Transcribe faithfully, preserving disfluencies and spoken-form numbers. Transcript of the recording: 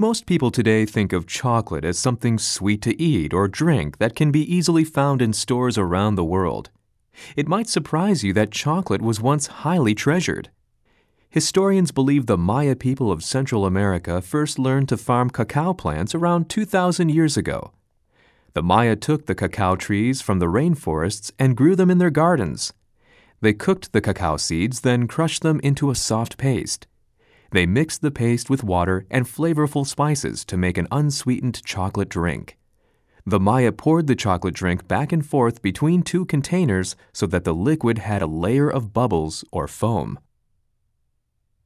Most people today think of chocolate as something sweet to eat or drink that can be easily found in stores around the world. It might surprise you that chocolate was once highly treasured. Historians believe the Maya people of Central America first learned to farm cacao plants around two thousand years ago. The Maya took the cacao trees from the rainforests and grew them in their gardens. They cooked the cacao seeds, then crushed them into a soft paste. They mixed the paste with water and flavorful spices to make an unsweetened chocolate drink. The Maya poured the chocolate drink back and forth between two containers so that the liquid had a layer of bubbles or foam.